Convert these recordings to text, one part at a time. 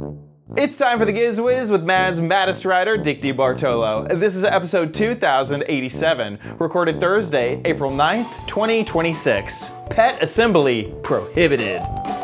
It's time for the GizWiz with Mad's maddest writer, Dick DeBartolo. This is episode 2087, recorded Thursday, April 9th, 2026. Pet assembly prohibited.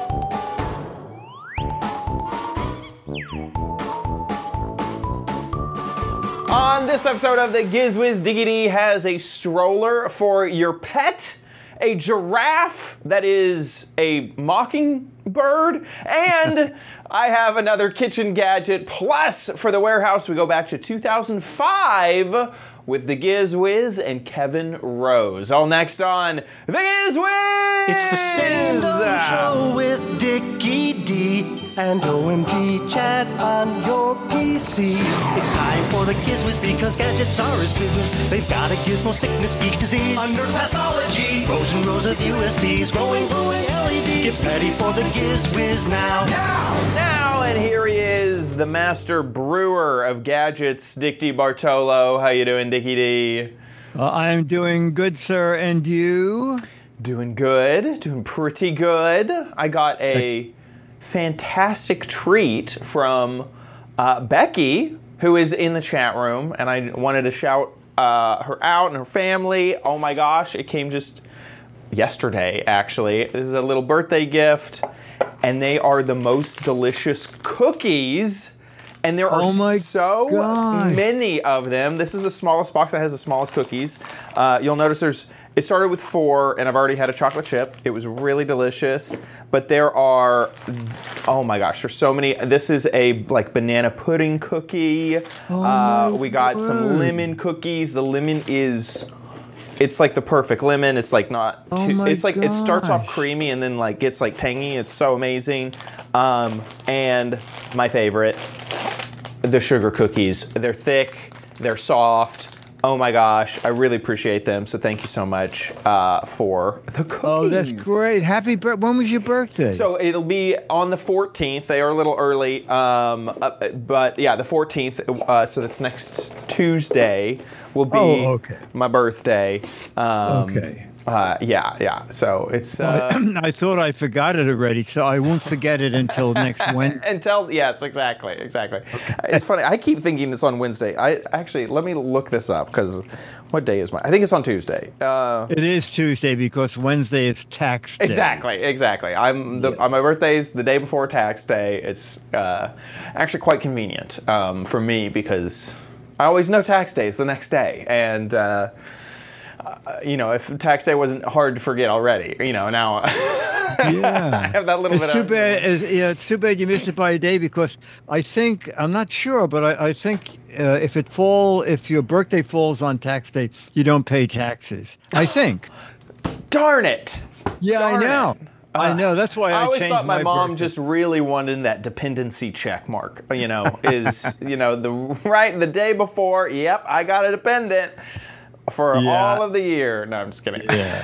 On this episode of the GizWiz, Diggity has a stroller for your pet, a giraffe that is a mockingbird, and I have another kitchen gadget. Plus, for the warehouse, we go back to 2005 with the GizWiz and Kevin Rose. All next on the GizWiz! It's the same old show with Dickie D and OMG chat on your PC. It's time for the GizWiz because gadgets are his business. They've got a gizmo sickness, geek disease, under pathology, rows and rows of USBs, glowing LEDs. Get ready for the GizWiz now. Now, and here he is, the master brewer of gadgets, Dick DeBartolo. How you doing, Dickie D? I am doing good, sir, and you? Doing good, doing pretty good. I got a fantastic treat from Becky, who is in the chat room, and I wanted to shout her out and her family. Oh my gosh, it came just yesterday, actually. This is a little birthday gift, and they are the most delicious cookies, and there are so many of them. This is the smallest box that has the smallest cookies. You'll notice it started with 4, and I've already had a chocolate chip. It was really delicious, but there are, oh my gosh, there's so many. This is a banana pudding cookie. We got some lemon cookies. The lemon it's like the perfect lemon. It's like not too, it's like it starts off creamy and then gets tangy. It's so amazing. And my favorite, the sugar cookies. They're thick, they're soft. Oh my gosh, I really appreciate them. So thank you so much for the cookies. Oh, that's great. Happy birthday. When was your birthday? So it'll be on the 14th. They are a little early. But yeah, the 14th. So that's next Tuesday will be my birthday. Okay. Yeah. So it's. I thought I forgot it already, so I won't forget it until next Wednesday. Yes, exactly. Okay. It's funny. I keep thinking it's on Wednesday. Let me look this up because what day is I think it's on Tuesday. It is Tuesday because Wednesday is tax day. Exactly. My birthday's the day before tax day. It's actually quite convenient for me because I always know tax day is the next day, and. If tax day wasn't hard to forget already, now I have that little bit. Too bad. It's too bad you missed it by a day because I'm not sure, but I think if your birthday falls on tax day, you don't pay taxes. I think. Darn it! Yeah, I know. I know. That's why I always thought my mom birthday. just really wanted that dependency check mark. The day before. Yep, I got a dependent. For all of the year. No, I'm just kidding. Yeah.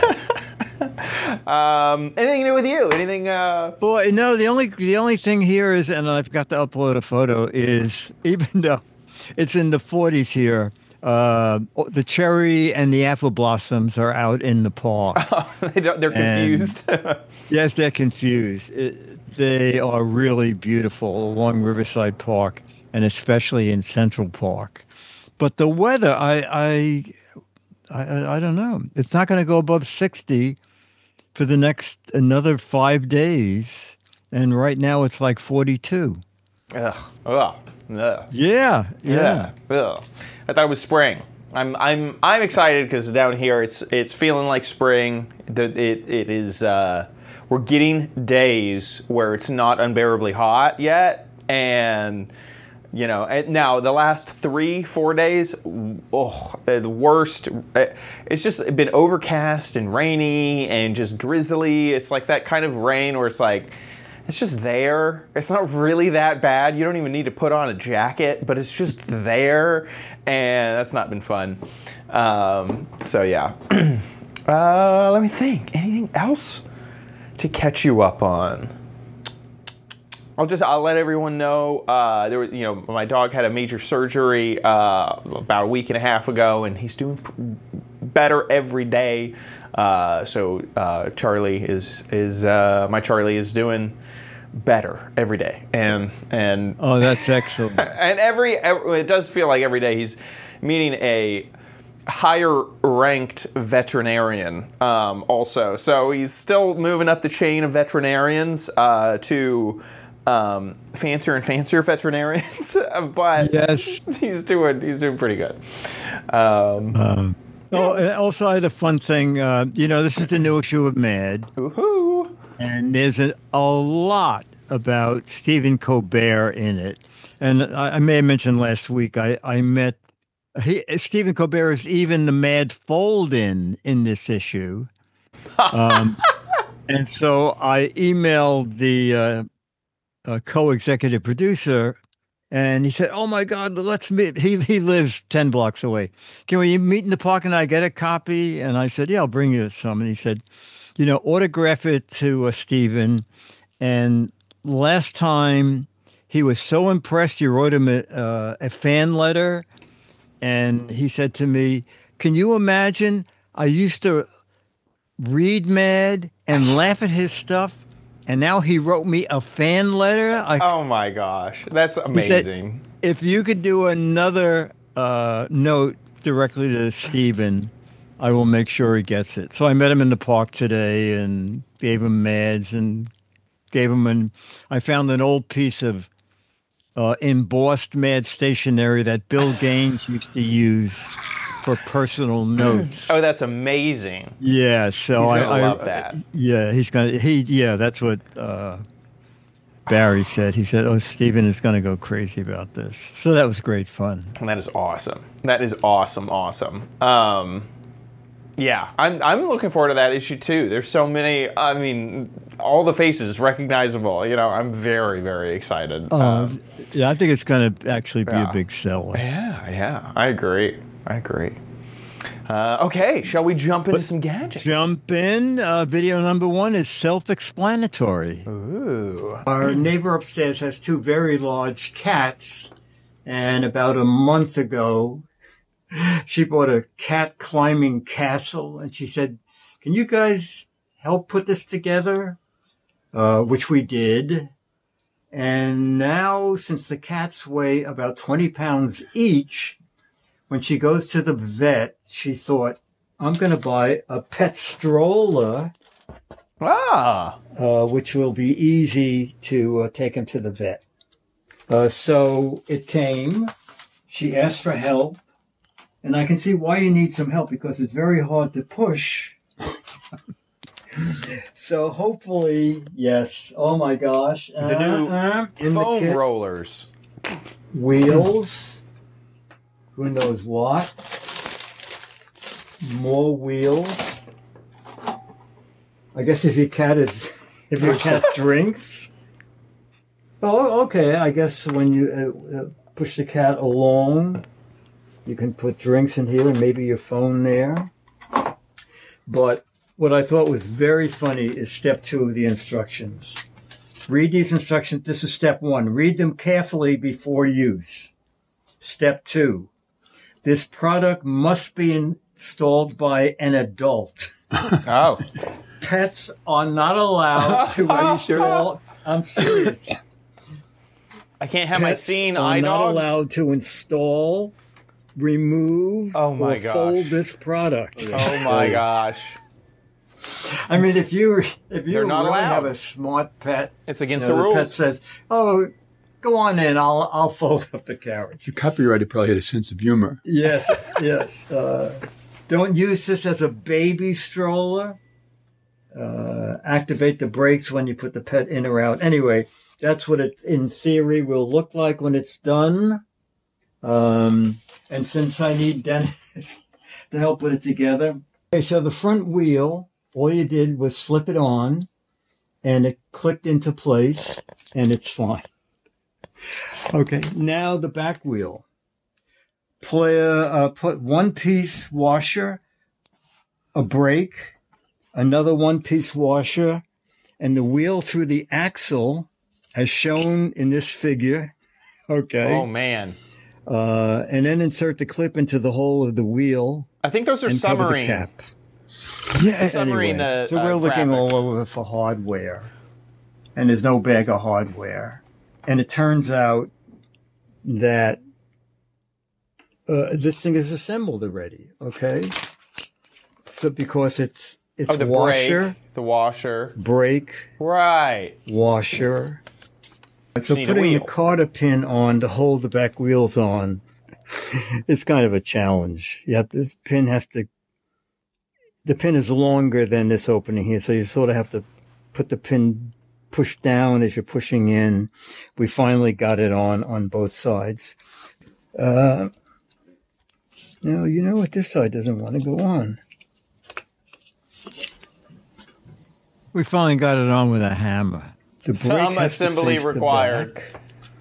Anything new with you? Anything? Boy, no. The only thing here is, and I've got to upload a photo. Is even though it's in the 40s here, the cherry and the apple blossoms are out in the park. They're confused. Yes, they're confused. They are really beautiful along Riverside Park, and especially in Central Park. But the weather, I don't know. It's not going to go above 60 for another 5 days, and right now it's like 42. Ugh. Ugh. Yeah. Ugh. I thought it was spring. I'm excited because down here it's feeling like spring. It is. We're getting days where it's not unbearably hot yet, and. Now the last 3-4 days, the worst. It's just been overcast and rainy and just drizzly. It's like that kind of rain where it's just there. It's not really that bad. You don't even need to put on a jacket, but it's just there, and that's not been fun. So yeah. Let me think. Anything else to catch you up on? I'll let everyone know. My dog had a major surgery about a week and a half ago, and he's doing better every day. So Charlie is doing better every day, and Oh, that's excellent. and it does feel like every day he's meeting a higher ranked veterinarian also. So he's still moving up the chain of veterinarians to fancier and fancier veterinarians, but Yes. he's doing pretty good. Oh, and also I had a fun thing. This is the new issue of Mad, Woohoo! and there's a lot about Stephen Colbert in it. And I may have mentioned last week I met Stephen Colbert is even the Mad fold-in this issue. And so I emailed the co-executive producer, and he said, "Oh my God, let's meet." He lives 10 blocks away. "Can we meet in the park and I get a copy?" And I said, "Yeah, I'll bring you some." And he said, "Autograph it to Stephen." And last time he was so impressed, you wrote him a fan letter. And he said to me, "Can you imagine? I used to read Mad and laugh at his stuff, and now he wrote me a fan letter." Oh my gosh, that's amazing. If you could do another note directly to Stephen, I will make sure he gets it. So I met him in the park today and gave him Mads and I found an old piece of embossed Mad stationery that Bill Gaines used to use for personal notes. Oh, that's amazing. Yeah, so He's gonna love that. Yeah, that's what Barry said. He said, "Oh, Stephen is gonna go crazy about this." So that was great fun. And that is awesome. That is awesome. Yeah, I'm looking forward to that issue too. There's so many. I mean, all the faces recognizable. I'm very, very excited. Yeah, I think it's going to actually be a big seller. Yeah, I agree. Okay, shall we jump into some gadgets? Jump in. Video number 1 is self-explanatory. Ooh. Our neighbor upstairs has 2 very large cats, and about a month ago, she bought a cat climbing castle, and she said, "Can you guys help put this together?" Which we did. And now, since the cats weigh about 20 pounds each, when she goes to the vet, she thought, "I'm going to buy a pet stroller," which will be easy to take him to the vet. So it came. She asked for help. And I can see why you need some help, because it's very hard to push. So hopefully, yes. Oh my gosh. The new foam rollers. Wheels. Who knows what? More wheels. I guess if your cat drinks. Oh, okay. I guess when you push the cat along, you can put drinks in here and maybe your phone there. But what I thought was very funny is step 2 of the instructions. Read these instructions. This is step 1. Read them carefully before use. Step 2. This product must be installed by an adult. Oh. Pets are not allowed to install. I'm serious. I can't have my scene eye Pets are not dog. allowed to install, remove, Oh my or gosh. fold this product. Oh my gosh. I mean, if you They're really not allowed. have a smart pet, It's against the the rules. pet says, "Oh, go on in. I'll fold up the carriage." Your copywriter probably had a sense of humor. Yes, yes. Don't use this as a baby stroller. Activate the brakes when you put the pet in or out. Anyway, that's what it, in theory, will look like when it's done. And since I need Dennis to help put it together. Okay, so the front wheel, all you did was slip it on, and it clicked into place, and it's fine. Okay, now the back wheel. Put one-piece washer, a brake, another one-piece washer, and the wheel through the axle, as shown in this figure. Okay. Oh man. And then insert the clip into the hole of the wheel. I think those are and cover the submarine. cap. Yeah, Submarine. So we're looking graphics. all over for hardware. and there's no bag of hardware. And it turns out that this thing is assembled already, okay? So because it's the washer, brake, the washer, brake, right? washer. So need a putting the wheel. Carter pin on to hold the back wheels on, it's kind of a challenge. The pin is longer than this opening here, so you sort of have to put the pin push down as you're pushing in. We finally got it on both sides. Now, you know what? This side doesn't want to go on. We finally got it on with a hammer. The brake Some has to assembly face the required. back.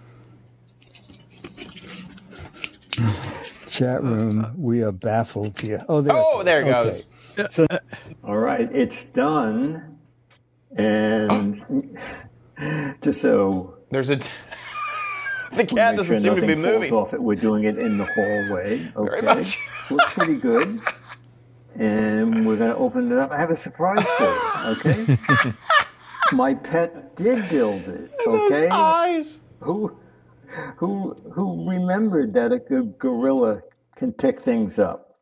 Chat room, we are baffled here. Oh, there it goes. There it goes. So, All right, it's done. And just so There's a. The we cat make doesn't sure seem to be nothing falls moving. off it, we're doing it in the hallway. Very Okay, much. looks pretty good. And we're going to open it up. I have a surprise for you. Okay, my pet did build it. Those Okay, eyes. who remembered that a good gorilla can pick things up?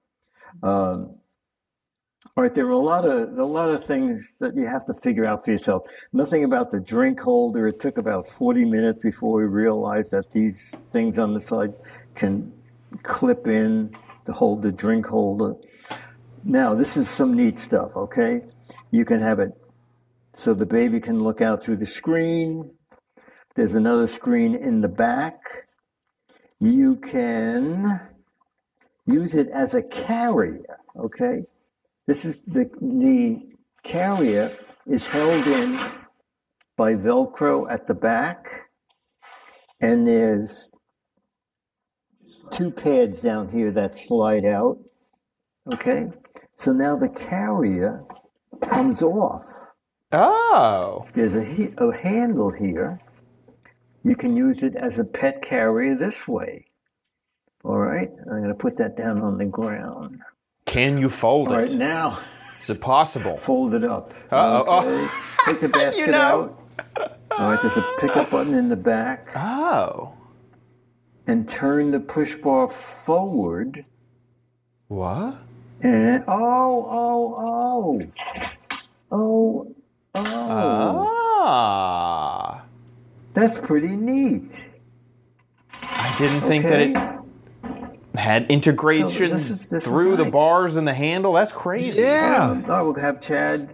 All right, there are a lot of things that you have to figure out for yourself. Nothing about the drink holder. It took about 40 minutes before we realized that these things on the side can clip in to hold the drink holder. Now, this is some neat stuff, okay? You can have it so the baby can look out through the screen. There's another screen in the back. You can use it as a carrier, okay? This is the carrier is held in by Velcro at the back, and there's two pads down here that slide out. Okay, so now the carrier comes off. Oh. There's a handle here. You can use it as a pet carrier this way. All right, I'm going to put that down on the ground. Can you fold All right, it? now Is it possible? fold it up. Uh-oh. Okay. Take the basket You know. out. All right, there's a pickup button in the back. Oh. And turn the push bar forward. What? And oh. Ah. That's pretty neat. I didn't think that Okay. it had integration So this is through the nice. bars and the handle. That's crazy. Yeah. I will have Chad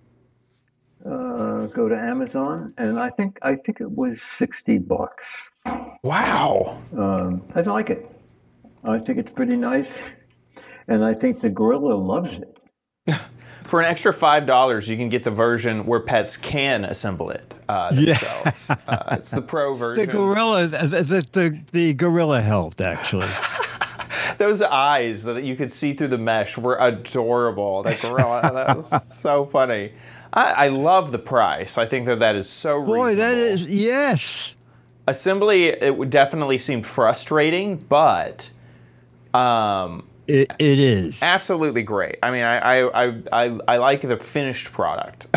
go to Amazon, and I think it was $60. Wow. I like it. I think it's pretty nice, and I think the gorilla loves it. For an extra $5, you can get the version where pets can assemble it themselves. It's the pro version. The gorilla, the gorilla helped actually. Those eyes that you could see through the mesh were adorable. That gorilla, that was so funny. I love the price. I think that is so Boy, reasonable. that is yes. Assembly, it would definitely seemed frustrating, but It is. absolutely great. I mean, I like the finished product.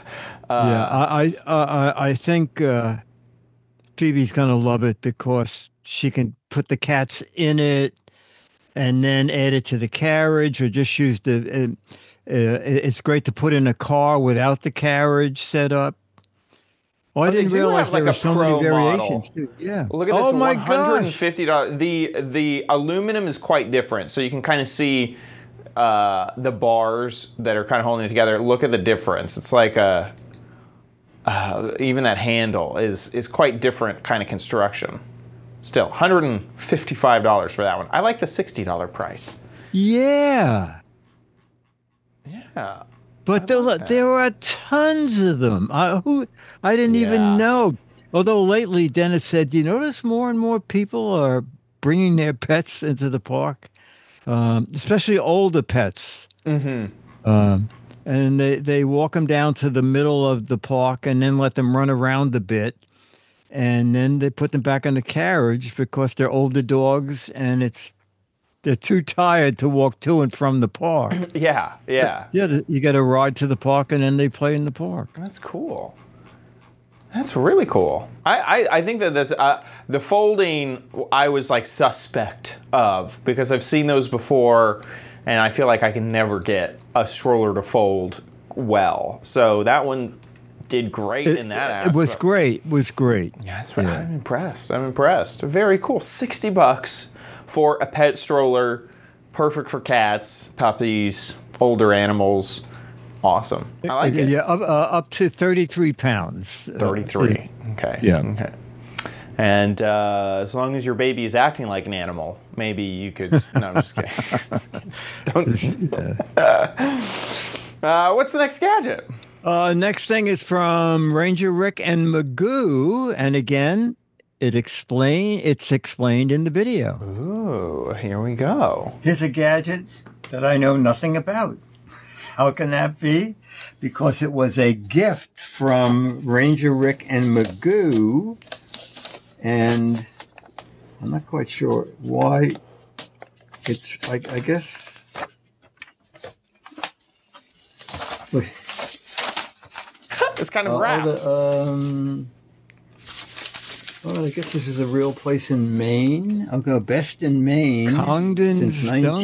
I think Phoebe's gonna love it because she can put the cats in it and then add it to the carriage, or just use the. It's great to put in a car without the carriage set up. Oh, I they didn't do realize have, there like, were a so pro many model. variations. Too. Yeah. Look at this, Oh my gosh. $150. The aluminum is quite different, so you can kind of see the bars that are kind of holding it together. Look at the difference. It's like even that handle is quite different kind of construction. Still, $155 for that one. I like the $60 price. Yeah. Yeah. But there are tons of them. I didn't Yeah. even know. Although lately, Dennis said, you notice more and more people are bringing their pets into the park, especially older pets. Mm-hmm. And they walk them down to the middle of the park and then let them run around a bit. And then they put them back in the carriage because they're older dogs and they're too tired to walk to and from the park. Yeah. Yeah, you got to ride to the park and then they play in the park. That's cool. That's really cool. I think that's the folding. I was like suspect of because I've seen those before, and I feel like I can never get a stroller to fold well. So that one did great in that aspect. It was great. It was great. Yeah, I'm impressed. I'm impressed. Very cool. $60 for a pet stroller, perfect for cats, puppies, older animals. Awesome. I like it. Yeah, up to 33 pounds. 33. Okay. Yeah. Okay. And as long as your baby is acting like an animal, maybe you could. No, I'm just kidding. Don't. What's the next gadget? Next thing is from Ranger Rick and Magoo, and again, it's explained in the video. Ooh, here we go. Here's a gadget that I know nothing about. How can that be? Because it was a gift from Ranger Rick and Magoo, and I'm not quite sure why it's, I guess. It's kind of wrapped. I guess this is a real place in Maine. I'll go Best in Maine Congdon since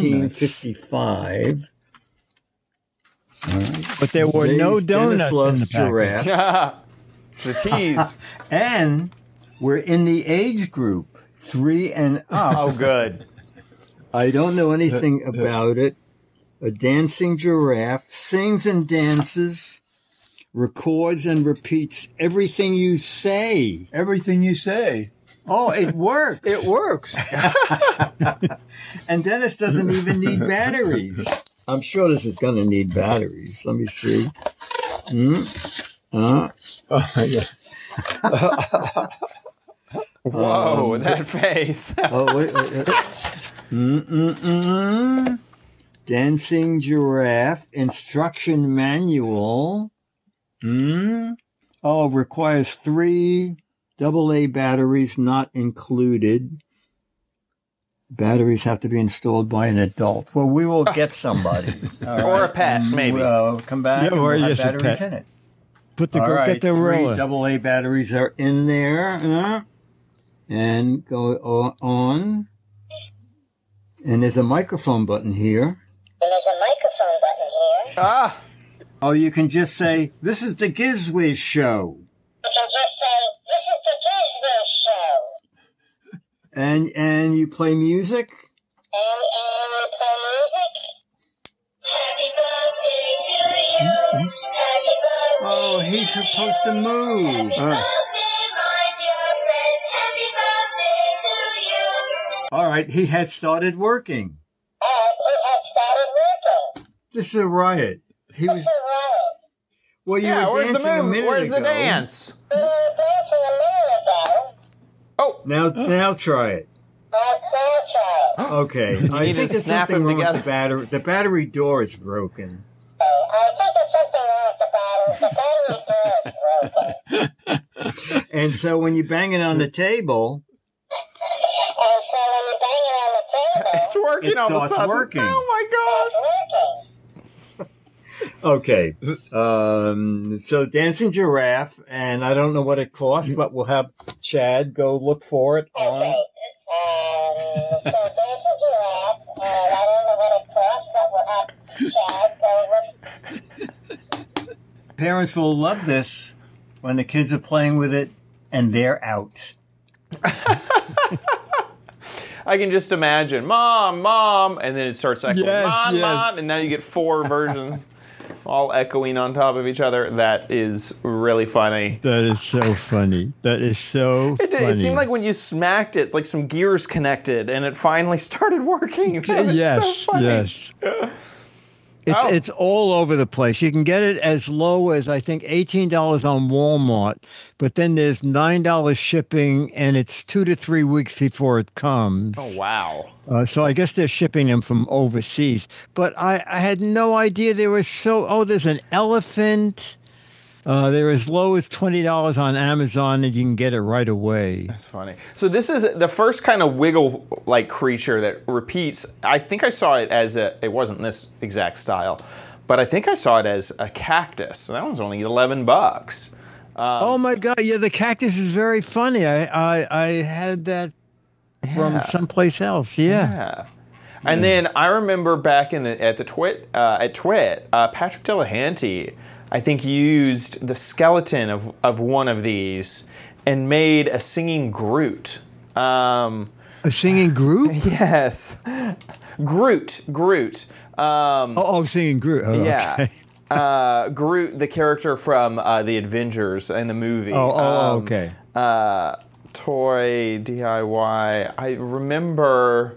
1955. All right. But there were no donuts Dennis loves in the package. giraffes. The tease. And we're in the age group 3 and up. Oh, good. I don't know anything about it. A dancing giraffe sings and dances, records and repeats everything you say. Everything you say. Oh, it works. It works. And Dennis doesn't even need batteries. I'm sure this is going to need batteries. Let me see. Oh, yeah. Whoa, that face. Oh, wait. Dancing giraffe instruction manual. Oh, requires 3 AA batteries not included. Batteries have to be installed by an adult. Well, we will get somebody. Or a pet, maybe. We'll come back and or we'll have just a batteries pet. in it. Get the Three roller. AA batteries are in there. And go on. And there's a microphone button here. Ah, Oh, you can just say, "This is the Gizwiz Show." And you play music? Oh, he's supposed to move. All right, he had started working. This is a riot. He was. Well, you yeah, were where's the dancing a move? minute Where's ago. the dance? Oh, Now try it. Okay, need I to think there's snap something them wrong with the together. battery. The battery door is broken. And so when you bang it on the table, it's working it all of a starts sudden. working. Oh my gosh. okay. So dancing giraffe, and I don't know what it costs, but we'll have Chad go look for it on. Parents will love this when the kids are playing with it and they're out. I can just imagine, Mom, and then it starts echoing, Yes, Mom, yes. Mom, and now you get 4 versions all echoing on top of each other. That is really funny. That is so funny. That is so It funny. seemed like when you smacked it, like some gears connected, and it finally started working. That was yes, so funny. yes. Oh. It's all over the place. You can get it as low as, I think, $18 on Walmart, but then there's $9 shipping, and it's 2 to 3 weeks before it comes. Oh, wow. So I guess they're shipping them from overseas. But I had no idea they were so... Oh, there's an elephant. They're as low as $20 on Amazon, and you can get it right away. That's funny. So this is the first kind of wiggle-like creature that repeats. I think I saw it as it wasn't this exact style, but I think I saw it as a cactus. And that one's only $11. Oh my God! Yeah, the cactus is very funny. I had that from Yeah. someplace else. Yeah. Yeah. And then I remember back at Twit, Patrick Delahanty, I think, used the skeleton of one of these and made a singing Groot. A singing group? Yes, Groot. Singing Groot. Oh, Yeah. okay. Groot, the character from the Avengers in the movie. Okay. Toy DIY. I remember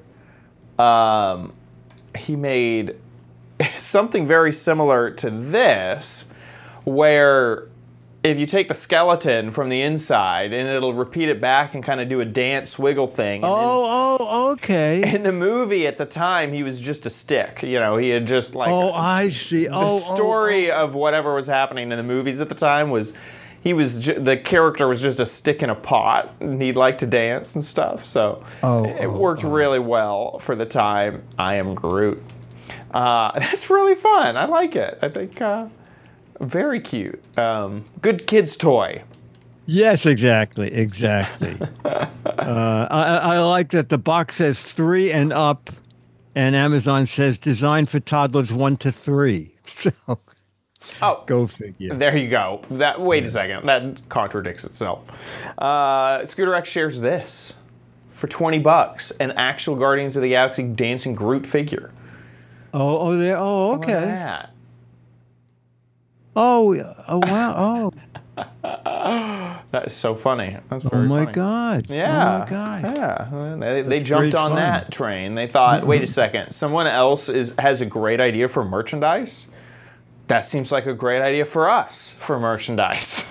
he made something very similar to this, where if you take the skeleton from the inside and it'll repeat it back and kind of do a dance wiggle thing. And Okay. in the movie at the time, he was just a stick. You know, he had just like. Oh, I see. The story of whatever was happening in the movies at the time was. The character was just a stick in a pot, and he liked to dance and stuff. So it worked really well for the time. I am Groot. That's really fun. I like it. I think very cute. Good kids toy. Yes, exactly. I like that the box says 3 and up, and Amazon says designed for toddlers 1 to 3. So. Oh, go figure. There you go. Wait a second. That contradicts itself. Scooter X shares this for $20, an actual Guardians of the Galaxy dancing Groot figure. Oh, okay. How about that? Oh, wow. That is so funny. That's very funny. God. Yeah. Oh my God. Yeah. They jumped on that train. They thought, wait a second, someone else has a great idea for merchandise. That seems like a great idea for us for merchandise.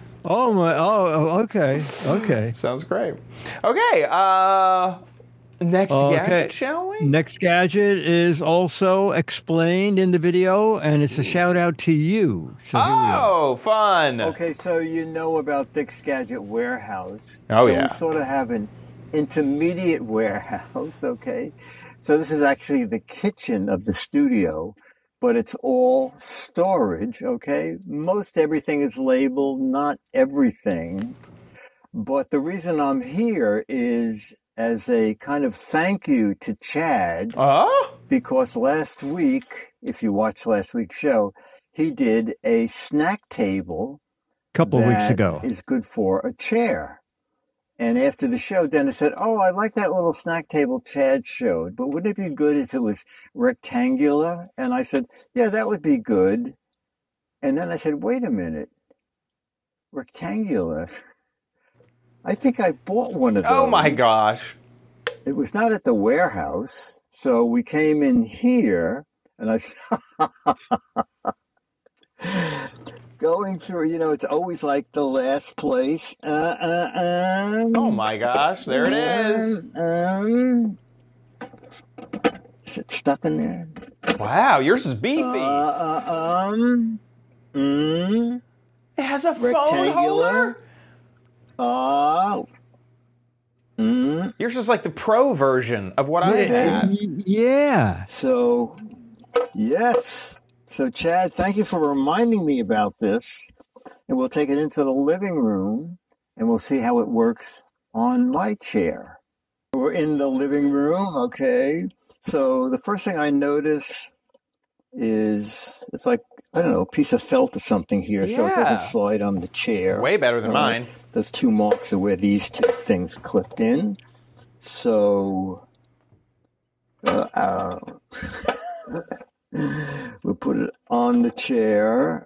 Okay. Sounds great. Okay, next gadget, shall we? Next gadget is also explained in the video, and it's a shout out to you. So here we go. Fun. Okay, so you know about Dick's Gadget Warehouse. Oh, so yeah. we sort of have an intermediate warehouse, okay? So this is actually the kitchen of the studio. But it's all storage, okay? Most everything is labeled, not everything. But the reason I'm here is as a kind of thank you to Chad. Because last week, if you watched last week's show, he did a snack table. Couple of weeks ago. Is good for a chair. And after the show, Dennis said, I like that little snack table Chad showed, but wouldn't it be good if it was rectangular? And I said, yeah, that would be good. And then I said, wait a minute. Rectangular? I think I bought one of those. Oh, my gosh. It was not at the warehouse. So we came in here, and I going through, it's always like the last place. Oh my gosh, there it is. Is it stuck in there? Wow, yours is beefy. It has a phone holder? Yours is like the pro version of what I had. Yeah. So, yes. So, Chad, thank you for reminding me about this. And we'll take it into the living room, and we'll see how it works on my chair. We're in the living room, okay? So the first thing I notice is it's like, I don't know, a piece of felt or something here, so it doesn't slide on the chair. Way better than mine. There's 2 marks of where these 2 things clipped in. So... we'll put it on the chair.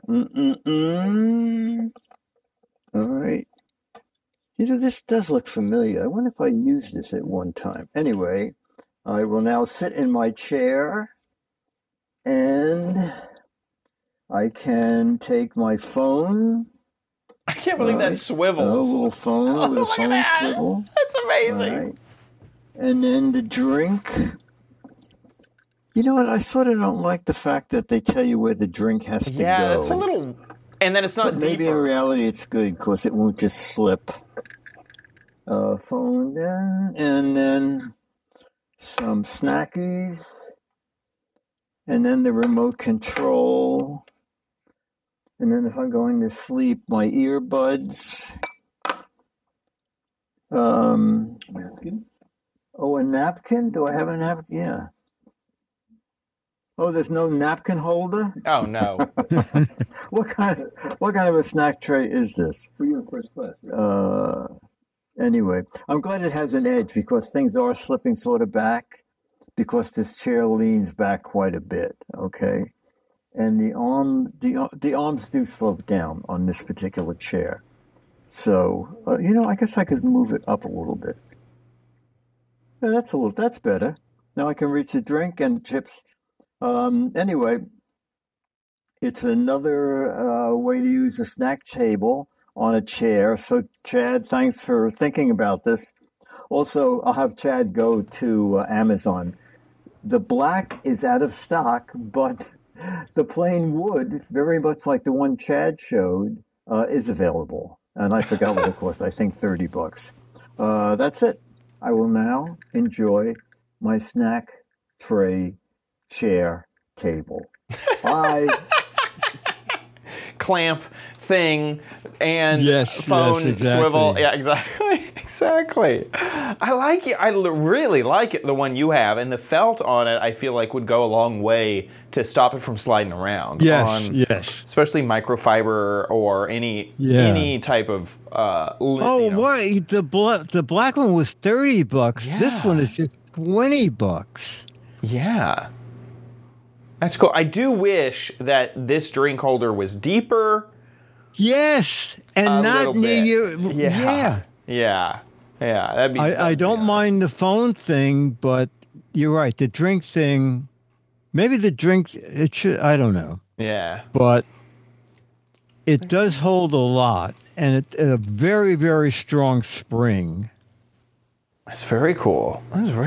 All right. This does look familiar. I wonder if I used this at one time. Anyway, I will now sit in my chair, and I can take my phone. I can't believe that swivels. A little phone with a Look at phone that. swivel. That's amazing. All right. And then the drink. You know what? I sort of don't like the fact that they tell you where the drink has to go. Yeah, it's a little... And then it's not But maybe in deeper. reality it's good because it won't just slip. Phone then, and then some snackies, and then the remote control. And then if I'm going to sleep, my earbuds. Napkin? Oh, a napkin? Do I have a napkin? Yeah. Oh, there's no napkin holder? Oh no. What kind of a snack tray is this? For you in first class. Anyway, I'm glad it has an edge because things are slipping sort of back because this chair leans back quite a bit, okay? And the arms do slope down on this particular chair. So, I guess I could move it up a little bit. Yeah, that's better. Now I can reach the drink and the chips. Anyway, it's another way to use a snack table on a chair. So, Chad, thanks for thinking about this. Also, I'll have Chad go to Amazon. The black is out of stock, but the plain wood, very much like the one Chad showed, is available. And I forgot what it cost. I think $30. That's it. I will now enjoy my snack tray chair table. Bye. Clamp thing and phone exactly. swivel. Yeah, exactly. I like it. I really like it, the one you have, and the felt on it I feel like would go a long way to stop it from sliding around. Yes. Especially microfiber or any type of Wait, the black one was $30. Yeah. This one is just $20. Yeah. That's cool. I do wish that this drink holder was deeper. Yes, and A not little near bit. you. Yeah. Yeah. That'd be. I don't mind the phone thing, but you're right. The drink thing, maybe the drink, it should, I don't know. Yeah. But it does hold a lot, and it's a very, very strong spring. That's very cool.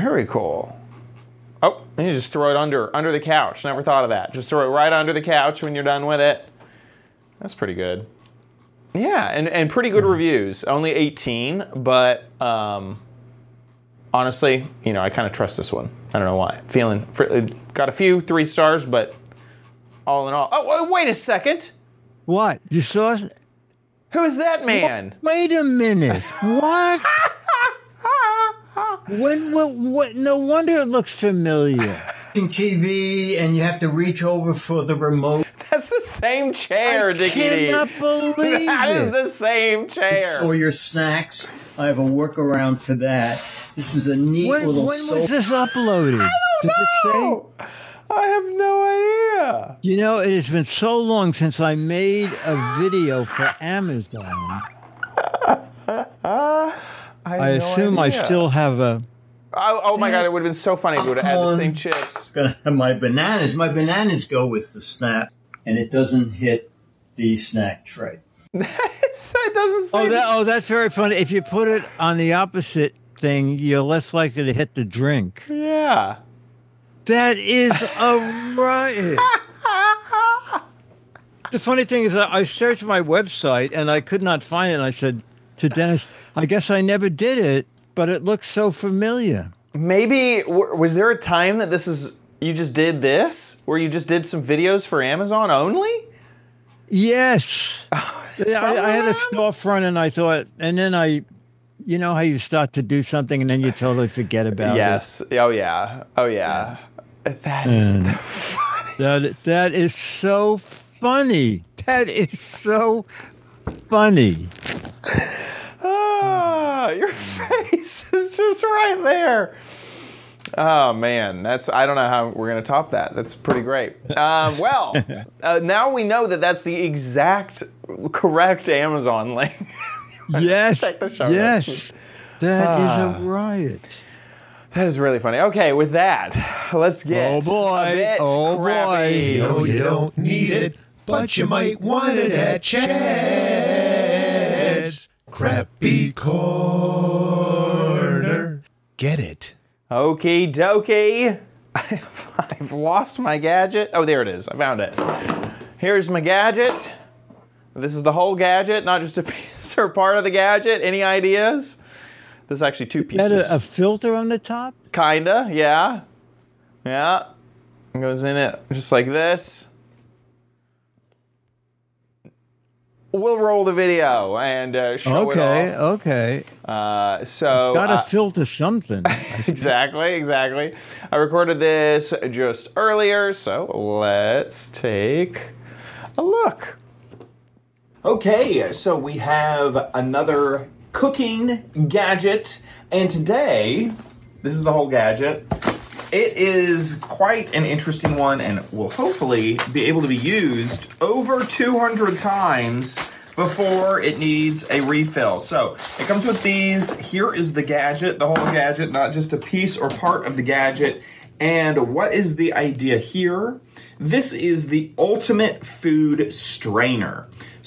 Oh, and you just throw it under the couch. Never thought of that. Just throw it right under the couch when you're done with it. That's pretty good. Yeah, and pretty good reviews. Only 18, but honestly, I kind of trust this one. I don't know why. Got a few 3 stars, but all in all. Oh, wait a second. What? You saw it? Who is that man? Wait a minute. What? What? No wonder it looks familiar. TV and you have to reach over for the remote. That's the same chair, Dickie D. I cannot believe That is it. the same chair. For your snacks, I have a workaround for that. This is a neat When little was this uploaded? Did it say? I have no idea. It has been so long since I made a video for Amazon. I assume I still have a... Oh my God, it would have been so funny if you would have had the same chips. Gonna have my bananas. My bananas go with the snap, and it doesn't hit the snack tray. It doesn't say. that's very funny. If you put it on the opposite thing, you're less likely to hit the drink. Yeah. That is a riot. The funny thing is that I searched my website and I could not find it. And I said to Dennis, I guess I never did it, but it looks so familiar. Maybe, was there a time that you just did this? Where you just did some videos for Amazon only? Yes. I had a storefront and I thought, and then you know how you start to do something and then you totally forget about it? Yes. Oh, yeah. That is the funniest. That is so funny. That is so funny. Your face is just right there. Oh man, I don't know how we're gonna top that. That's pretty great. Now we know that that's the exact correct Amazon link. Yes. Check the show yes. notes. That is a riot. That is really funny. Okay, with that, let's get Oh boy. a bit Oh crappy. boy. No, you don't need it, but you might want it at Chad's Crappy Corner. Get it? Okie dokie. I've lost my gadget. Oh, there it is. I found it. Here's my gadget. This is the whole gadget, not just a piece or part of the gadget. Any ideas? There's actually 2 pieces. Is that a filter on the top? Kinda, yeah. Yeah. It goes in it just like this. we'll roll the video and show it off. Okay. So Got to filter something. Exactly. I recorded this just earlier, so let's take a look. Okay, so we have another cooking gadget, and today, this is the whole gadget. It is quite an interesting one and will hopefully be able to be used over 200 times before it needs a refill. So it comes with these. Here is the gadget, the whole gadget, not just a piece or part of the gadget. And what is the idea here? This is the ultimate food strainer.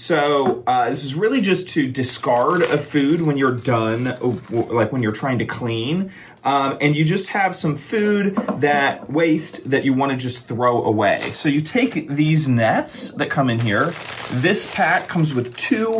So this is really just to discard a food when you're done, like when you're trying to clean. And you just have some food that waste that you want to just throw away. So you take these nets that come in here. This pack comes with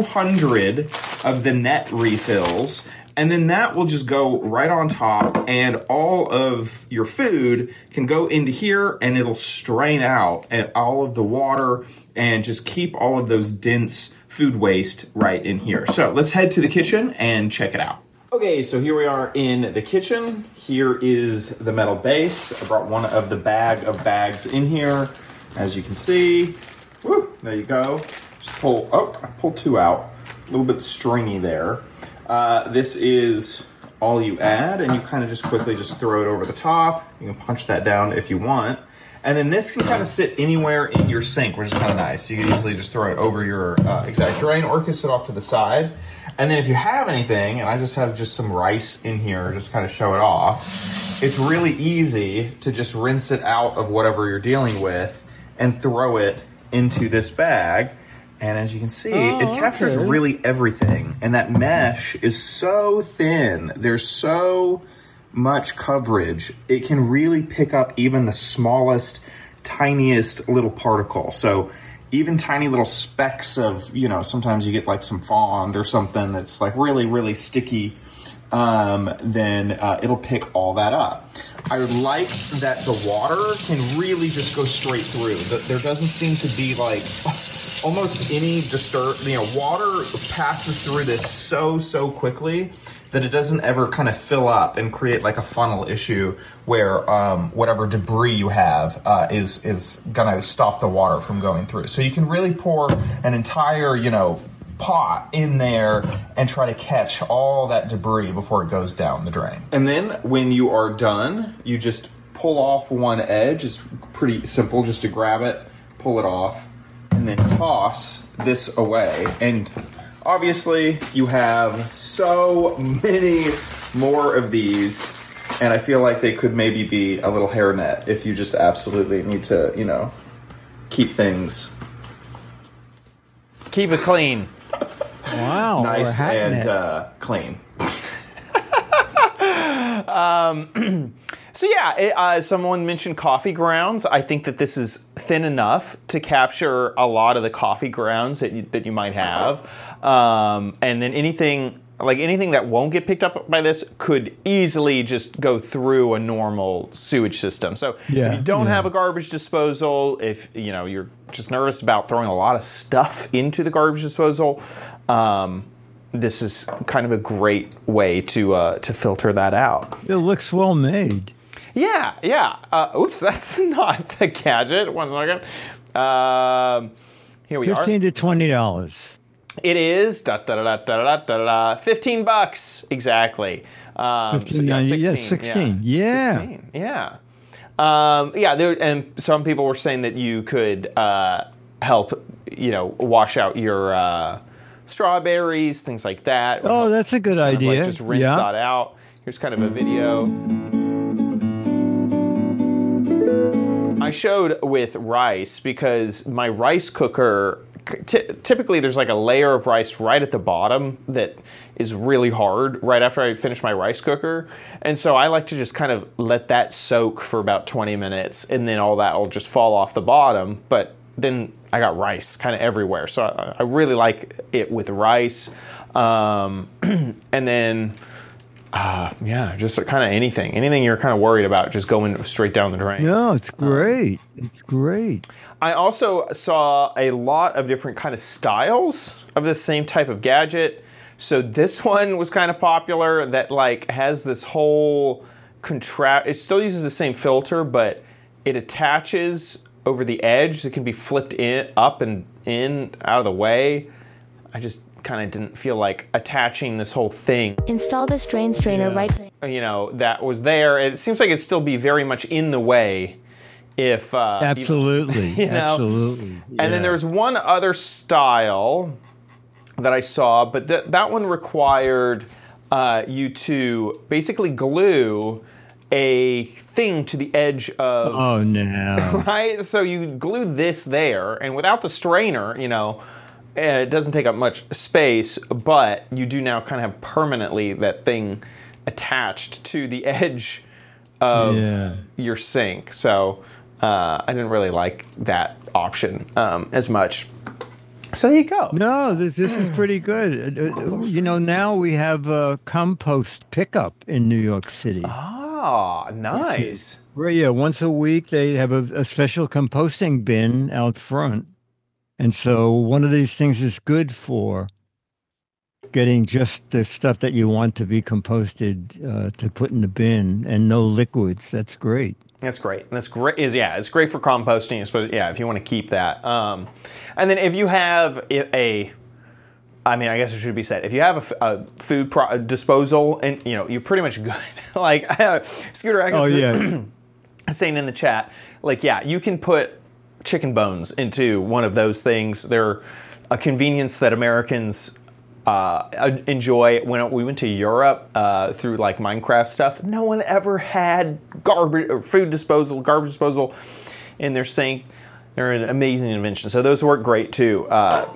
200 of the net refills. And then that will just go right on top, and all of your food can go into here, and it'll strain out all of the water and just keep all of those dense food waste right in here. So let's head to the kitchen and check it out. Okay, so here we are in the kitchen. Here is the metal base. I brought one of the bag of bags in here, as you can see. Woo, there you go. Just pull, I pulled two out. A little bit stringy there. This is all you add, and you kind of just quickly just throw it over the top. You can punch that down if you want. And then this can kind of sit anywhere in your sink, which is kind of nice. You can easily just throw it over your exact drain, or it can sit off to the side. And then if you have anything, and I just have just some rice in here, just kind of show it off, it's really easy to just rinse it out of whatever you're dealing with and throw it into this bag. And as you can see, it captures really everything. And that mesh is so thin. There's so much coverage. It can really pick up even the smallest, tiniest little particle. So even tiny little specks of, sometimes you get like some fond or something that's like really, really sticky. Then it'll pick all that up. I like that the water can really just go straight through. There doesn't seem to be like almost any water passes through this so quickly that it doesn't ever kind of fill up and create like a funnel issue where whatever debris you have is gonna stop the water from going through. So you can really pour an entire, pot in there and try to catch all that debris before it goes down the drain. And then when you are done, you just pull off one edge. It's pretty simple just to grab it, pull it off, and then toss this away. And obviously you have so many more of these, and I feel like they could maybe be a little hairnet if you just absolutely need to, keep things. Keep it clean. Wow. Nice and clean. So yeah, someone mentioned coffee grounds. I think that this is thin enough to capture a lot of the coffee grounds that you might have. And then anything that won't get picked up by this could easily just go through a normal sewage system. So if you don't have a garbage disposal, if you're just nervous about throwing a lot of stuff into the garbage disposal, this is kind of a great way to filter that out. It looks well made. Yeah. Oops, that's not the gadget. 1 second. Here we are. $15 to $20. It is $15 exactly. 16. Yeah. 16. Yeah. And some people were saying that you could help, wash out your strawberries, things like that. Oh, that's a good idea. Just rinse that out. Here's kind of a video. I showed with rice because my rice cooker, typically there's like a layer of rice right at the bottom that is really hard right after I finish my rice cooker. And so I like to just kind of let that soak for about 20 minutes and then all that will just fall off the bottom. But then I got rice kind of everywhere. So I really like it with rice. And then Yeah, just kind of anything you're kind of worried about, just going straight down the drain. No, it's great. It's great. I also saw a lot of different kind of styles of this same type of gadget. So this one was kind of popular that like has this whole it still uses the same filter, but it attaches over the edge. It can be flipped up and in, out of the way. I just kind of didn't feel like attaching this whole thing. Install this drain strainer right. That was there. It seems like it'd still be very much in the way if... absolutely. Absolutely. And then there's one other style that I saw, but that one required you to basically glue a thing to the edge of... Oh, no. Right? So you glue this there, and without the strainer, it doesn't take up much space, but you do now kind of have permanently that thing attached to the edge of your sink. So I didn't really like that option as much. So there you go. No, this is pretty good. Now we have compost pickup in New York City. Ah, nice. Once a week they have a special composting bin out front. And so one of these things is good for getting just the stuff that you want to be composted to put in the bin and no liquids. That's great. That's great. That's great. It's great for composting. If you want to keep that. And then if you have I guess it should be said, if you have a food disposal and, you're pretty much good. Like Scooter, I guess, saying in the chat, you can put chicken bones into one of those things. They're a convenience that Americans enjoy. When we went to Europe through like Minecraft stuff, no one ever had garbage disposal in their sink. They're an amazing invention. So those work great too,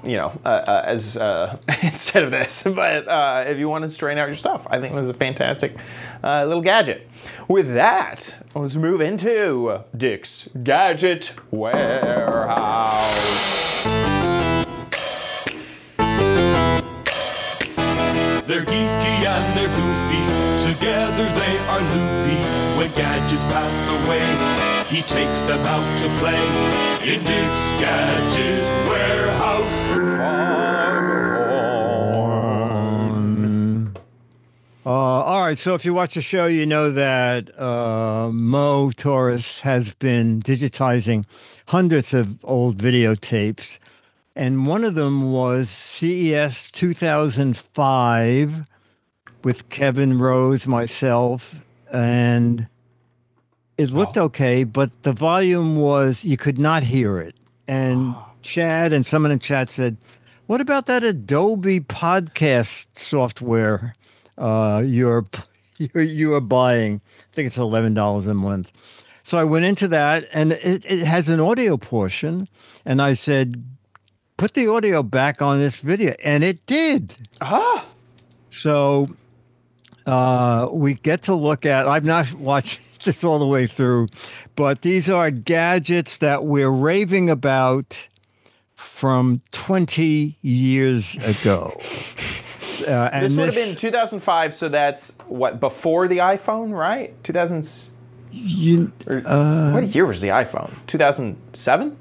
as instead of this. But if you want to strain out your stuff, I think this is a fantastic little gadget. With that, let's move into Dick's Gadget Warehouse. They're geeky and they're goofy. Together they are loopy. When gadgets pass away, he takes them out to play in Dick's Gadget Warehouse. All right, so if you watch the show, you know that Mo Torres has been digitizing hundreds of old videotapes, and one of them was CES 2005 with Kevin Rose, myself, and it looked okay, but the volume was, you could not hear it. And Chad and someone in chat said, what about that Adobe podcast software you are buying? I think it's $11 a month. So I went into that, and it has an audio portion, and I said, put the audio back on this video, and it did. So we get to look at, I've not watched this all the way through, but these are gadgets that we're raving about from 20 years ago. And this would have been 2005, so that's what, before the iPhone, right? 2000. What year was the iPhone? 2007?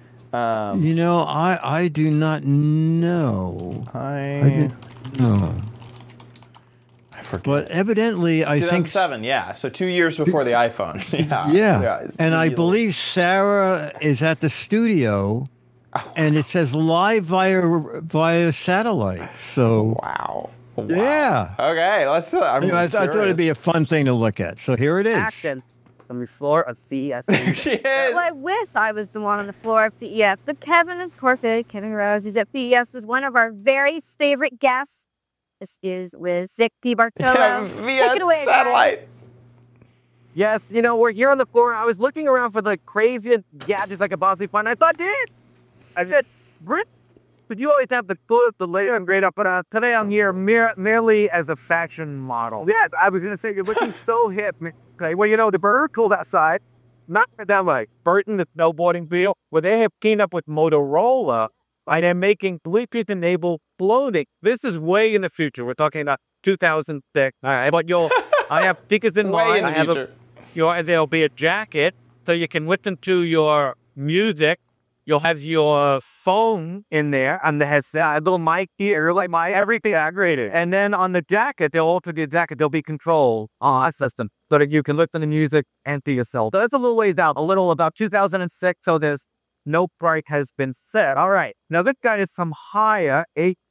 I do not know. I don't know. I forget. But evidently, I think 2007. Yeah, so 2 years before the iPhone. Yeah. And I believe Sarah is at the studio, and it says live via satellite. So wow. Yeah. Okay, let's. I thought it'd be a fun thing to look at. So here it is. Action. On the floor of CES. There she is. Well, I wish I was the one on the floor of CES. But Kevin, of course, Kevin Rose is at CES, is one of our very favorite guests. This is with Zick DiBartolo. Via Take it away, satellite. guys. Yes, we're here on the floor. I was looking around for the craziest gadgets I could possibly find. I thought, I said, Britt, but you always have the coolest, the latest and greatest. But today I'm here merely as a fashion model. Yeah, I was going to say, you're looking so hip. Okay, well, the bird cool outside. Not for them, like Burton, the snowboarding video, where they have teamed up with Motorola, and they're making Bluetooth-enabled floating. This is way in the future. We're talking about 2006. All right, but I have speakers in Way mind. in the I have future. there'll be a jacket so you can listen to your music. You'll have your phone in there, and it has a little mic here, like everything aggravated. And then on the jacket, there'll be control system so that you can listen to music and to yourself. So that's a little ways out, about 2006. So there's no price has been set. All right, now this guy is some higher,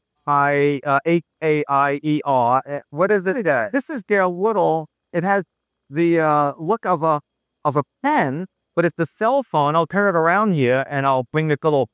H-A-I-E-R. What is it? This is their little. It has the look of a pen. But it's the cell phone. I'll turn it around here, and I'll bring the little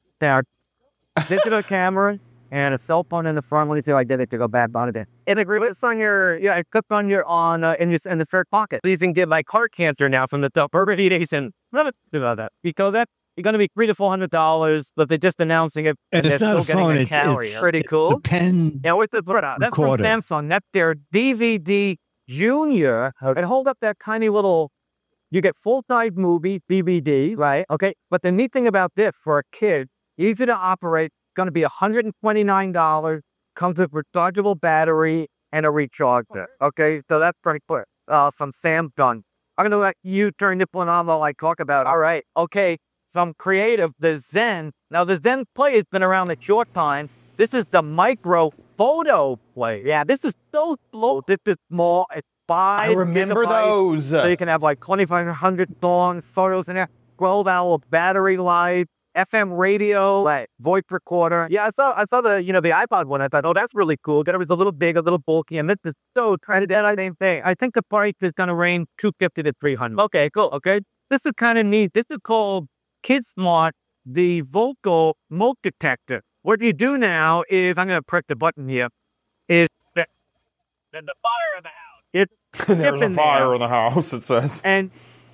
digital camera and a cell phone in the front. Let me see if I did it to go back on it. It agrees on your, it clips on your, in the third pocket. Please can get my car cancer now from the suburban radiation. About that. Because that, you're going to be $300 to $400, but they're just announcing it, and they're still getting a carrier. Pretty cool. The pen. Yeah, with the that's from Samsung. That's their DVD Junior. And hold up that tiny little. You get full-size movie, DVD, right? Okay. But the neat thing about this for a kid, easy to operate, going to be $129, comes with rechargeable battery and a recharger. Okay. So that's pretty quick. From Samsung. I'm going to let you turn this one on while I talk about it. All right. Okay. Some creative, the Zen. Now, the Zen Play has been around a short time. This is the micro photo play. Yeah, this is so slow. This is small. It's 5 I remember gigabytes. those. So you can have like 2,500 songs, photos in there, 12-hour battery life, FM radio, voice recorder. Yeah, I saw the the iPod one. I thought, oh, that's really cool. It was a little big, a little bulky, and this is so trendy. I think the price is gonna range $250 to $300. Okay, cool. Okay, this is kind of neat. This is called KidSmart, the vocal smoke detector. What you do now is, I'm gonna press the button here. Is then the fire in the house. There's a fire in the house, it says. And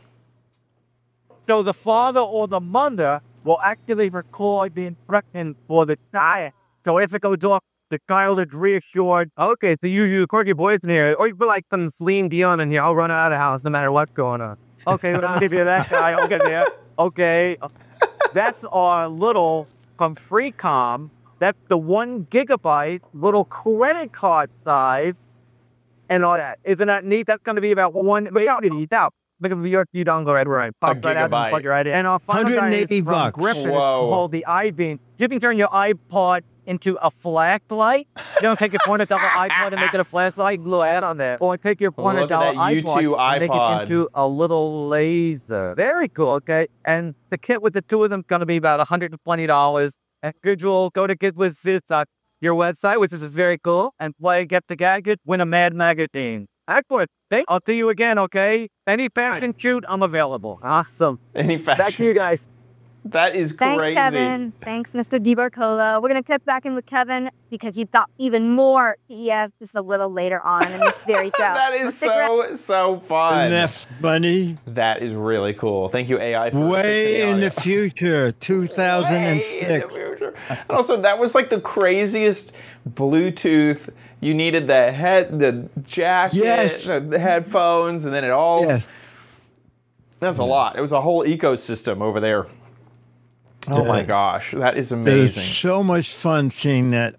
so the father or the mother will actually record the instructions for the child. So if it goes off, the child is reassured. Okay, so you record your voice in here. Or you put like some Celine Dion in here. I'll run out of the house no matter what's going on. Okay, well, I'll give you that guy. I'll get there. Okay. That's our little from Freecom. That's the 1 gigabyte little credit card size. And all that. Isn't that neat? That's going to be about $1. But you don't need that. Because you don't go right where I pop right out and plug it right in. And our final guy is from Griffin. It's called the iBeam. You can turn your iPod into a flashlight. You don't take your $400 iPod and make it a flashlight, glue it on there. Or take your $400 iPod and make it into a little laser. Very cool, okay? And the kit with the two of them is going to be about $120. As usual, go to GetWithZits, your website, which is very cool, and play Get the Gadget, win a Mad Magazine. Excellent. I'll see you again, okay? Any fashion shoot, I'm available. Awesome. Any fashion. Back to you guys. That is Thanks, crazy. Kevin. Thanks, Mr. DeBarcola. We're going to clip back in with Kevin because you've got even more EF just a little later on in this very show. That is so fun. Isn't that funny? That is really cool. Thank you, AI, for Way fixing in the the future, 2006. Way in the future. And also, that was like the craziest Bluetooth. You needed the jacket, the headphones, and then it all. Yes. That's a lot. It was a whole ecosystem over there. Oh my gosh, that is amazing. It was so much fun seeing that.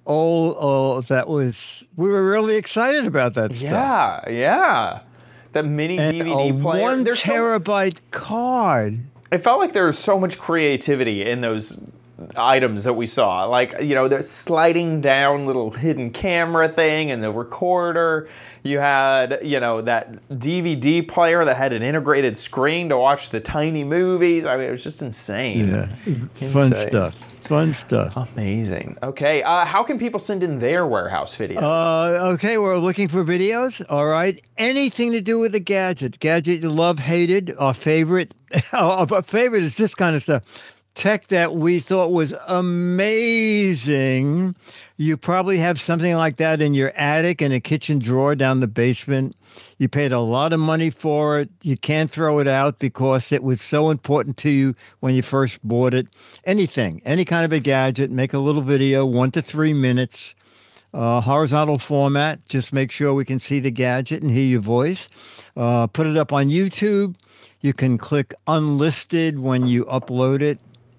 We were really excited about that stuff. Yeah. That mini DVD player. 1 terabyte card. It felt like there was so much creativity in those items that we saw. Like, the sliding down little hidden camera thing and the recorder. You had, that DVD player that had an integrated screen to watch the tiny movies. I mean, it was just insane. Yeah. Fun stuff. Amazing. Okay. How can people send in their warehouse videos? Okay, we're looking for videos. All right. Anything to do with the gadget. Gadget you love, hated, our favorite. Our favorite is this kind of stuff. Tech that we thought was amazing. You probably have something like that in your attic in a kitchen drawer down the basement. You paid a lot of money for it. You can't throw it out because it was so important to you when you first bought it. Anything, any kind of a gadget, make a little video, 1 to 3 minutes, horizontal format. Just make sure we can see the gadget and hear your voice. Put it up on YouTube. You can click unlisted when you upload it.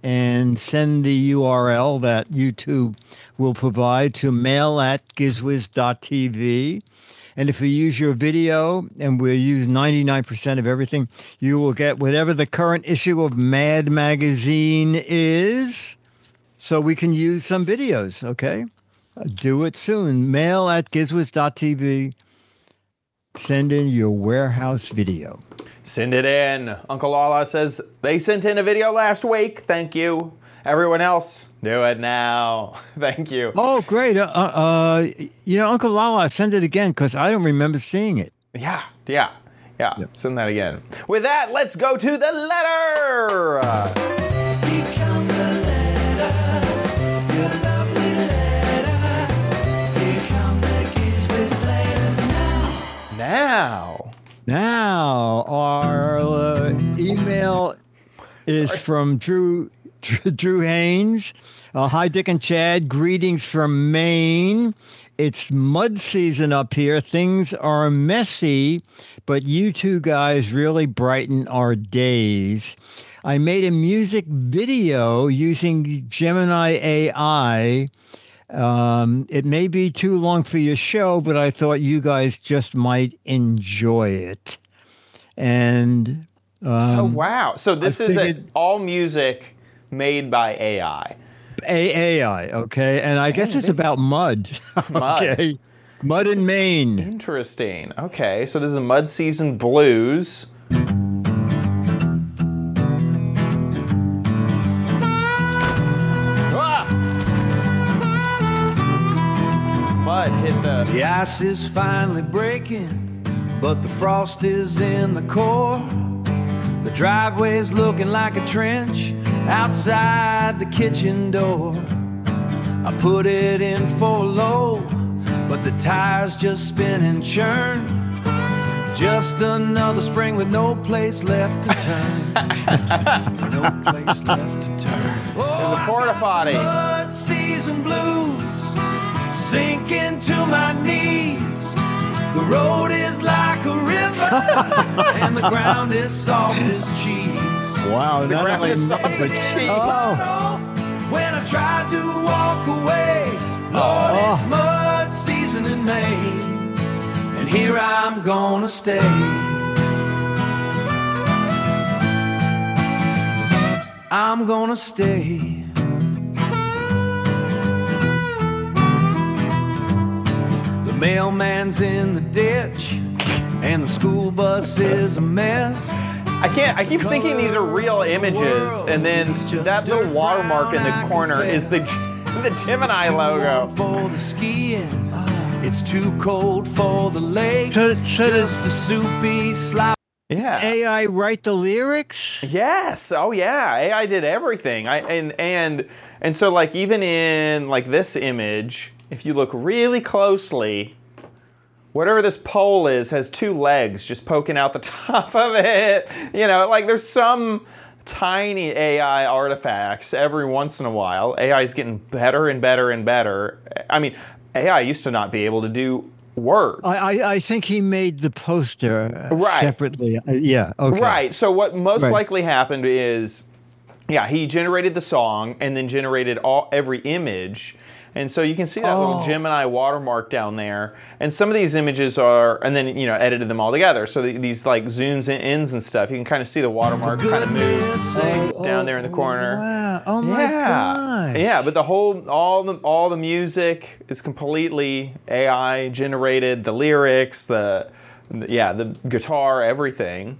and send the URL that YouTube will provide to mail@gizwiz.tv. And if we use your video, and we'll use 99% of everything, you will get whatever the current issue of Mad Magazine is, so we can use some videos, okay? Do it soon. Mail@gizwiz.tv. Send in your warehouse video. Send it in. Uncle Lala says they sent in a video last week. Thank you. Everyone else, do it now. Thank you. Oh, great. Uncle Lala, send it again because I don't remember seeing it. Yeah. Send that again. With that, let's go to the letter. Become the letters, your lovely letters. Become the Gizwiz letters Now, our email is from Drew Haynes. Hi, Dick and Chad. Greetings from Maine. It's mud season up here. Things are messy, but you two guys really brighten our days. I made a music video using Gemini AI. It may be too long for your show, but I thought you guys just might enjoy it. And wow. So this is all music made by AI. AI, okay. And I guess it's about mud. Mud. Okay. Mud in Maine. Interesting. Okay, so this is the Mud Season Blues. Mud hit The ice is finally breaking, but the frost is in the core. The driveway's looking like a trench outside the kitchen door. I put it in for low, but the tires just spin and churn. Just another spring with no place left to turn. No place left to turn. There's a porta potty. Mud season blues sinking to my knees. The road is like a river, and the ground is soft as cheese. Wow, The not ground only is soft mud, as but- cheese. Oh. When I tried to walk away, Lord, it's mud season in Maine, and here I'm gonna stay. I'm gonna stay. The mailman's in the ditch, and the school bus is a mess. I keep thinking these are real images, and then that little watermark in the corner is the Gemini logo. For the skiing, it's too cold for the lake. Just a soupy slop. Yeah. AI write the lyrics? Yes. Oh yeah. AI did everything. And so like even in like this image, if you look really closely, whatever this pole is has two legs just poking out the top of it. You know, like there's some tiny AI artifacts every once in a while. AI is getting better and better and better. I mean, AI used to not be able to do words. I think he made the poster separately. Yeah, okay. Right. So what most Right. likely happened is, yeah, he generated the song and then generated every image. And so you can see that little Gemini watermark down there. And some of these images are, and then, you know, edited them all together. So these like zooms and ins and stuff. You can kind of see the watermark kind of move down there in the corner. Wow. Oh my God. Yeah, but all the music is completely AI generated. The lyrics, the guitar, everything.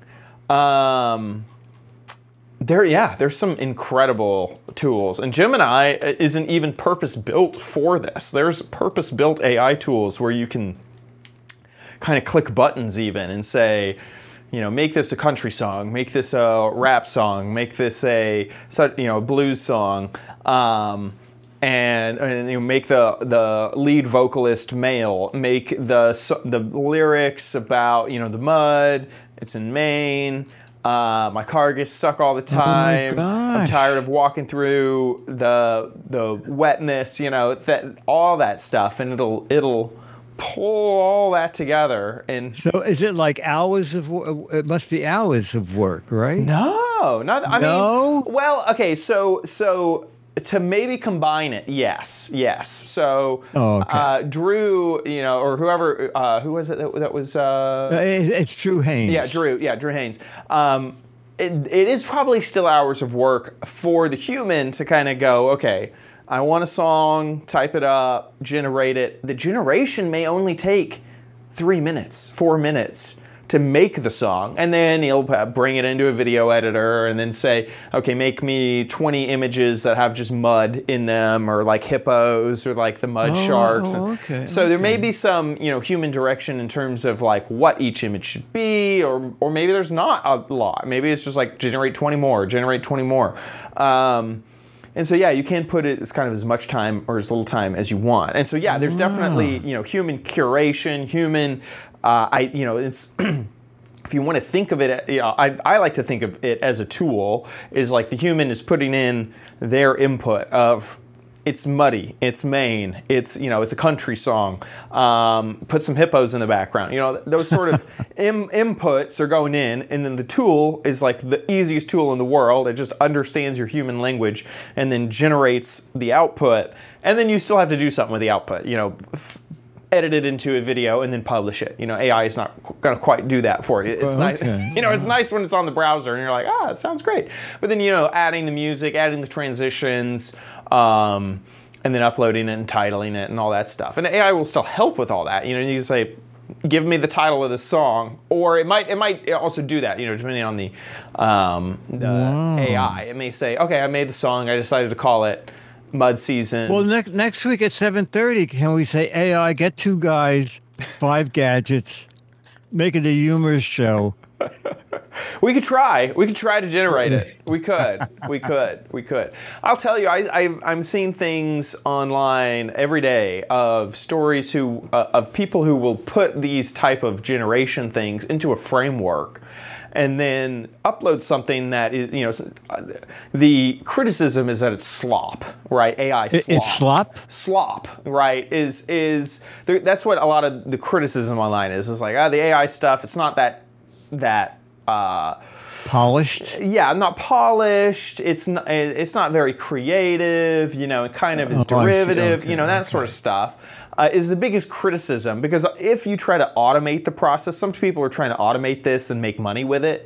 There's some incredible tools. And Gemini isn't even purpose-built for this. There's purpose-built AI tools where you can kind of click buttons even and say, you know, make this a country song, make this a rap song, make this a blues song, and you know, make the lead vocalist male, make the lyrics about, you know, the mud, it's in Maine. My car gets stuck all the time. I'm tired of walking through the wetness, you know, all that stuff, and it'll pull all that together. And so, is it like hours of? It must be hours of work, right? No, No, not. I No? mean, well, okay. So to maybe combine it, yes. So Drew, or whoever, who was it that was? It's Drew Haynes. Yeah, Drew Haynes. It is probably still hours of work for the human to kind of go, okay, I want a song, type it up, generate it. The generation may only take 3 minutes, 4 minutes to make the song, and then he'll bring it into a video editor and then say, okay, make me 20 images that have just mud in them, or like hippos, or like the mud sharks. Okay. So there may be some, human direction in terms of like what each image should be, or maybe there's not a lot. Maybe it's just like generate 20 more. And so, you can put it as kind of as much time or as little time as you want. And so, there's definitely, human curation, human, it's, if you want to think of it, I like to think of it as a tool, is like the human is putting in their input of, it's muddy, it's Maine, it's a country song, put some hippos in the background. Those sort of inputs are going in, and then the tool is like the easiest tool in the world. It just understands your human language and then generates the output. And then you still have to do something with the output, edit it into a video and then publish it. AI is not going to quite do that for you. It's nice, it's nice when it's on the browser and you're like, it sounds great. But then, adding the music, adding the transitions, and then uploading it and titling it and all that stuff. And AI will still help with all that. You can say, give me the title of the song, or it might also do that, depending on the AI. It may say, okay, I made the song, I decided to call it Mud Season. Well, next week at 7:30, can we say, AI, get 2 guys, 5 gadgets, make it a humorous show? We could try to generate it. We could. I'll tell you, I'm seeing things online every day of stories of people who will put these type of generation things into a framework and then upload something that is, the criticism is that it's slop, right? AI slop. It's slop? Slop, right, is that's what a lot of the criticism online is. It's like, the AI stuff, it's not that polished. Yeah, not polished. It's not very creative. It kind of is derivative. That sort of stuff is the biggest criticism, because if you try to automate the process, some people are trying to automate this and make money with it.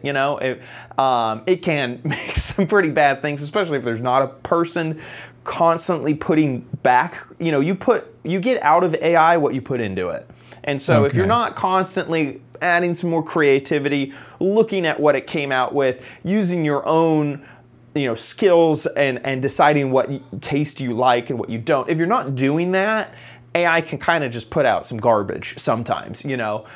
It can make some pretty bad things, especially if there's not a person constantly putting back. You get out of AI what you put into it. And so if you're not constantly adding some more creativity, looking at what it came out with, using your own skills and deciding what taste you like and what you don't, if you're not doing that, AI can kind of just put out some garbage sometimes,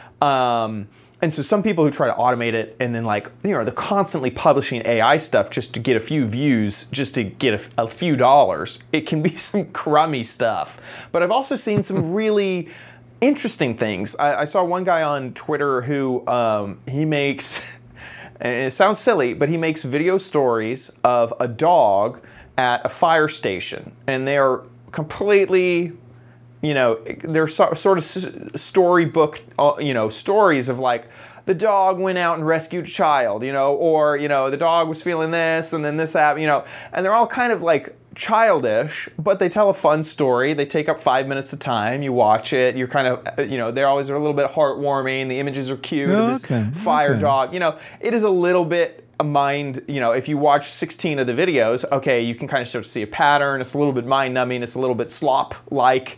and so some people who try to automate it and then they're constantly publishing AI stuff just to get a few views, just to get a few dollars. It can be some crummy stuff. But I've also seen some really interesting things. I saw one guy on Twitter who he makes, and it sounds silly, but he makes video stories of a dog at a fire station, and they're completely, they're sort of storybook, stories of like, the dog went out and rescued a child, or the dog was feeling this and then this happened, and they're all kind of like childish, but they tell a fun story. They take up 5 minutes of time. You watch it. You're kind of, they always are a little bit heartwarming. The images are cute. This fire dog. It is a little bit mind, if you watch 16 of the videos, okay, you can kind of start to see a pattern. It's a little bit mind-numbing. It's a little bit slop-like.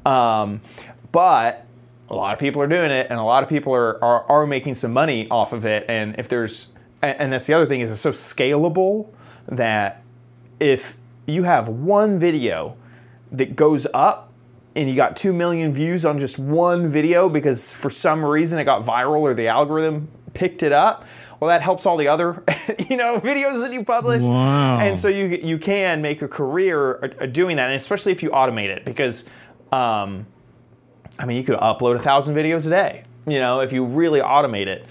But a lot of people are doing it, and a lot of people are making some money off of it. And if there's, and that's the other thing, is it's so scalable that if you have one video that goes up and you got 2 million views on just one video because for some reason it got viral or the algorithm picked it up, well, that helps all the other, videos that you publish. Wow. And so you can make a career doing that, and especially if you automate it, because, you could upload 1,000 videos a day, if you really automate it.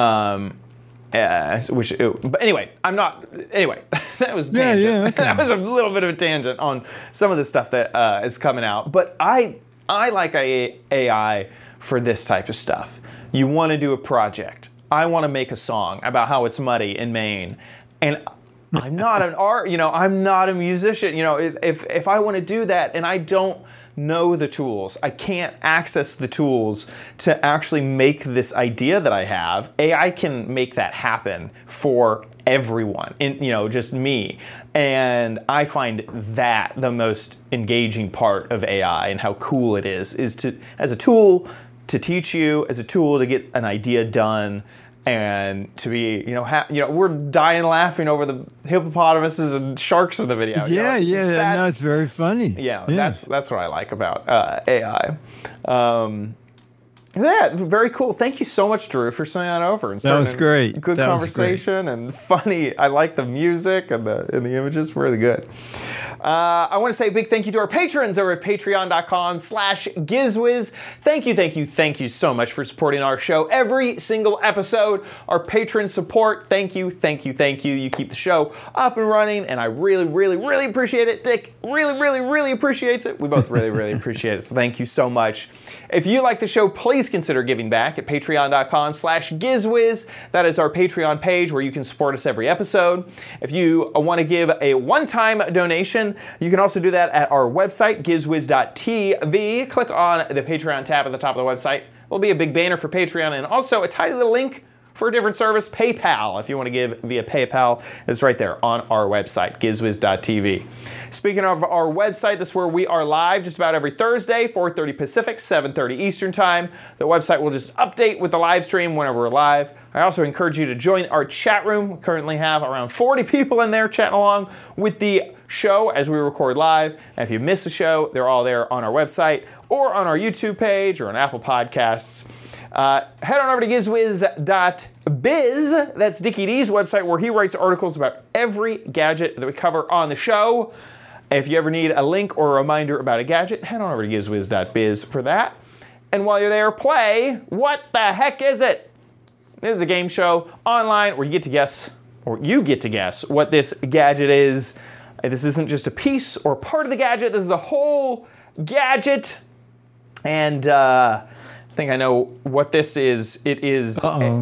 But anyway, that was tangent. Yeah, okay. That was a little bit of a tangent on some of the stuff that is coming out. But I like AI for this type of stuff. You want to do a project. I want to make a song about how it's muddy in Maine. And I'm not I'm not a musician. If I want to do that and I don't know the tools, I can't access the tools to actually make this idea that I have, AI can make that happen for everyone, just me. And I find that the most engaging part of AI and how cool it is to, as a tool to teach you, as a tool to get an idea done, and to be, we're dying laughing over the hippopotamuses and sharks in the video. No, it's very funny. Yeah, that's what I like about AI. Very cool. Thank you so much, Drew, for sending that over. And that was great. Good conversation and funny. I like the music and the images. Really good. I want to say a big thank you to our patrons over at patreon.com/GizWiz. Thank you so much for supporting our show every single episode. Our patron support, thank you. You keep the show up and running, and I really, really, really appreciate it. Dick really, really, really appreciates it. We both really, really appreciate it, so thank you so much. If you like the show, please consider giving back at patreon.com/GizWiz. That is our Patreon page where you can support us every episode. If you want to give a one-time donation, you can also do that at our website, gizwiz.tv. Click on the Patreon tab at the top of the website. There'll be a big banner for Patreon and also a tiny little link for a different service, PayPal. If you want to give via PayPal, it's right there on our website, gizwiz.tv. Speaking of our website, this is where we are live just about every Thursday, 4:30 Pacific, 7:30 Eastern Time. The website will just update with the live stream whenever we're live. I also encourage you to join our chat room. We currently have around 40 people in there chatting along with the show as we record live. And if you miss a show, they're all there on our website or on our YouTube page or on Apple Podcasts. Head on over to gizwiz.biz. That's Dickie D's website where he writes articles about every gadget that we cover on the show. If you ever need a link or a reminder about a gadget, head on over to gizwiz.biz for that. And while you're there, play What the Heck Is It? This is a game show online where you get to guess what this gadget is. This isn't just a piece or part of the gadget. This is the whole gadget. And I think I know what this is. It is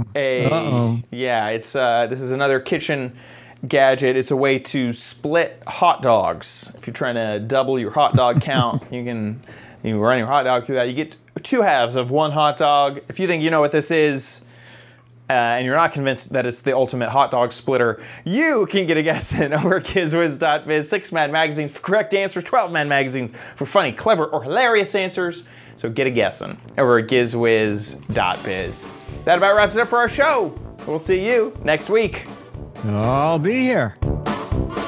this is another kitchen gadget. It's a way to split hot dogs. If you're trying to double your hot dog count, you run your hot dog through that. You get two halves of one hot dog. If you think you know what this is, and you're not convinced that it's the ultimate hot dog splitter, you can get a guess in over at gizwiz.biz. 6 Mad magazines for correct answers, 12 Mad magazines for funny, clever, or hilarious answers. So get a guessing over at gizwiz.biz. That about wraps it up for our show. We'll see you next week. I'll be here.